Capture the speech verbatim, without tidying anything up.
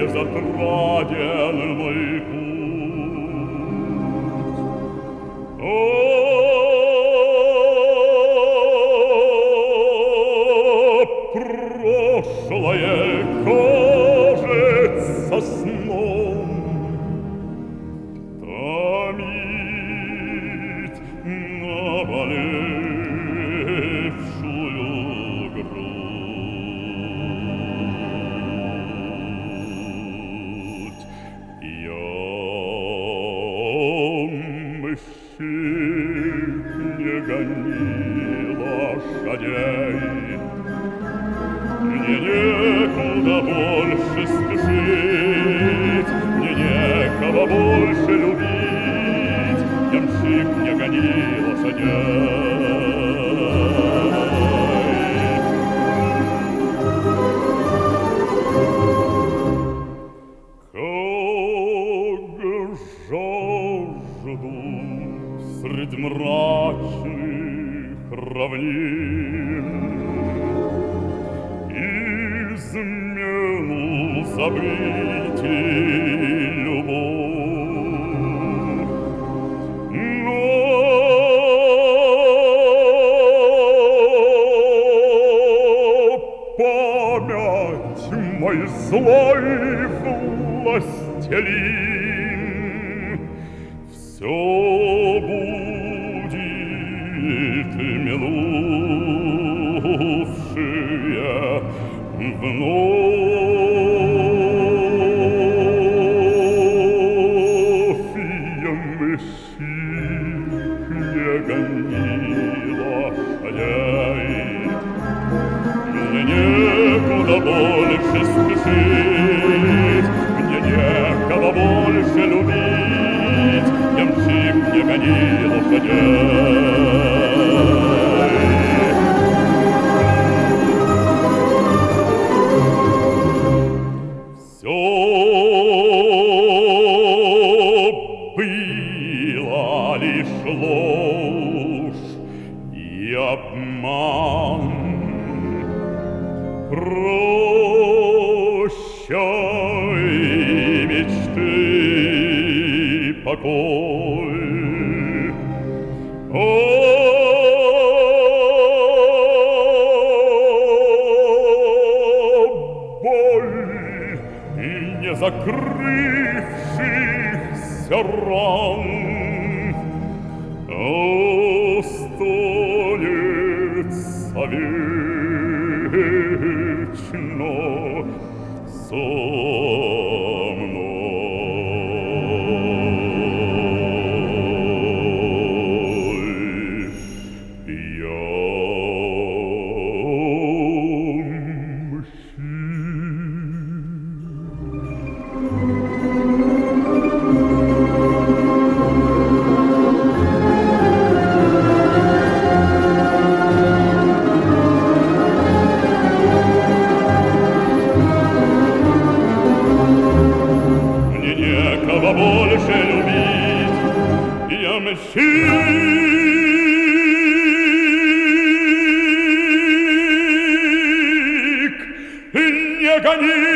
затраден мой путь. О, прошлое кажется сном, томит наболевшую грудь. Я мщик, не гони лошадей, мне некуда больше спешить, мне некого больше любить. Ямщик, не гони лошадей. Как жажду средь мрачных равнин измену забыть и любовь. Но память мой злой властелин все будет минувшие вновь. Ямщик, не гони лошадей, мне некуда больше спешить, мне некого больше любить. Ямщик, не гони лошадей. Все было лишь ложь и обман. Прощай, мечты, покой. О, боль и не закрывшихся ран останется вечно со мной. Я больше любить, я мщик, не гони